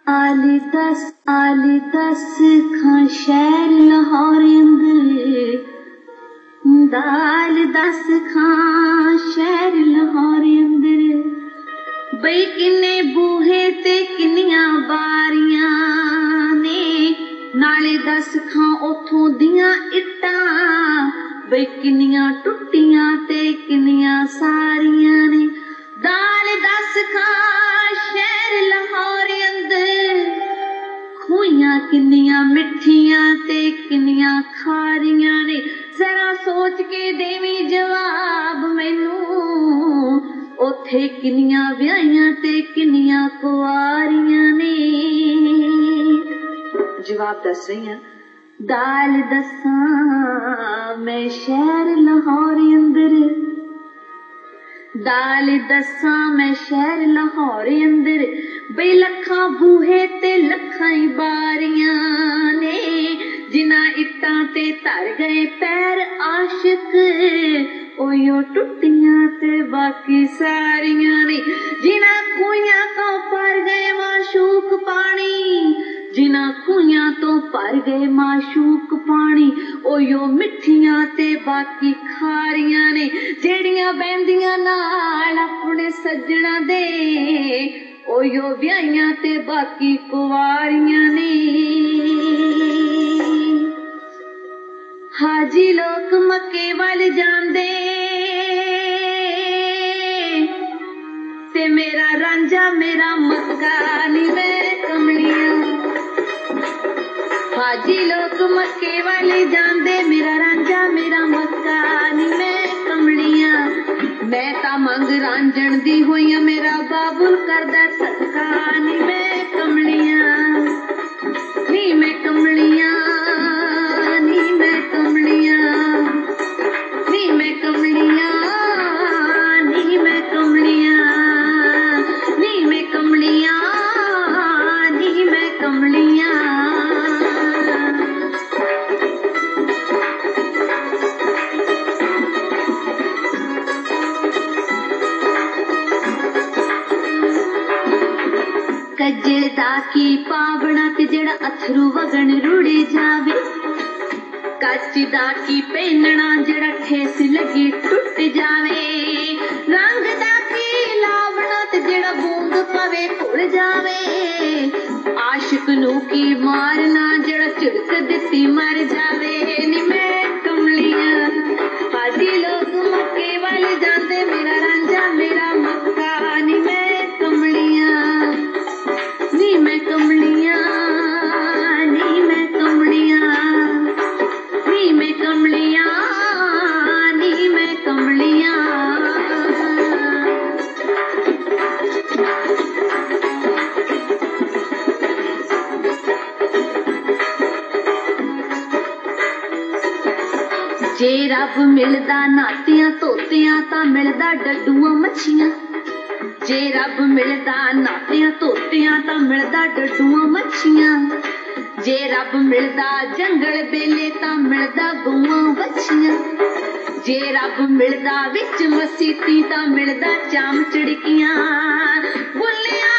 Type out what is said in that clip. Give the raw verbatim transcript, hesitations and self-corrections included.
आली दस आली दस खां शहर लाहौर अंदर, दाल दस खां शहर लाहौर अंदर, बई किन्ने बूहे ते किन्नियां बारियां ने, नाले दस खां उथों दियां इट्टां, बई किन्नियां टुट्टियां ते किन्नियां सारियां ने। दाल दस खां शहर लाहौर अंदर, खूहियां किन्नियां मिठियां ते किन्नियां खारियां ने। जरा सोच के देवी जवाब मैनू, उथे किन्नियां व्याहियां ते किन्नियां कुआरियां ने। जवाब दस रही हैं। दाल दसां मैं शहर लाहौर अंदर, दाल दसां मैं शहर लाहौर अंदर, बई लखां बूहे ते लखां ही बारियां ने, जिन्हां इट्टां ते धर गए पैर आशिक, ओयो टुट्टियां ते बाकी सारियां ने। जिन्हां खूहियां तो भर गए माशूक पानी, जिन्हां खूहियां तो भर गए माशूक पानी, ओयो मिठियां ते बाकी खारियां ने। जेड़ियां बहंदियां नाल अपने सज्जणा दे, ओयो व्याहियां ते बाकी कुवारियां ने। हाजी लोग मक्के वल जांदे ते मेरा रांझा मेरा मक्का नी मैं कमलियां। हाजी लोग मक्के वल जांदे, मेरा रांझा मेरा मक्का नी मैं कमलियां। मैं तां मंग रांझण दी होई आ, मेरा बाबुल करदा सदका नी मैं कमलियां, नी मैं कमलियां, नी मैं कमलियां, नी मैं कमलियां, नी मैं कमलियां, नी मैं कमलियां, नी मैं कमलियां। कज्जे दा की पावना ते जेड़ा अथरू वगन रुड़ी जावे, कच दा की पहनना जेड़ा ठेस लगी टुट जावे, रंग दा की लावना ते जेड़ा बूंद पवे घुल जावे, आशिक नू की मारना जेड़ा झिड़क दित्ती मर जावे। नी मैं कमलियां, हाजी लोग मक्के वल जांदे, मेरा रांझा मेरा मक्का नी मैं कमलियां, नी मैं कमलियां, नी मैं कमलियां, नी मैं कमलियां, नी मैं कमलियां। जे रब मिलदा नातियां धोतियां तां मिलदा डड्डूआं मच्छियां, जे रब मिलदा नातियां धोतियां तां मिलदा डड्डूआं मच्छियां, जे रब मिलदा जंगल बेले तां मिलदा गऊआं बच्छियां, जे रब मिलदा विच मसीती तां मिलदा चाम चड़कियां। बुल्लियां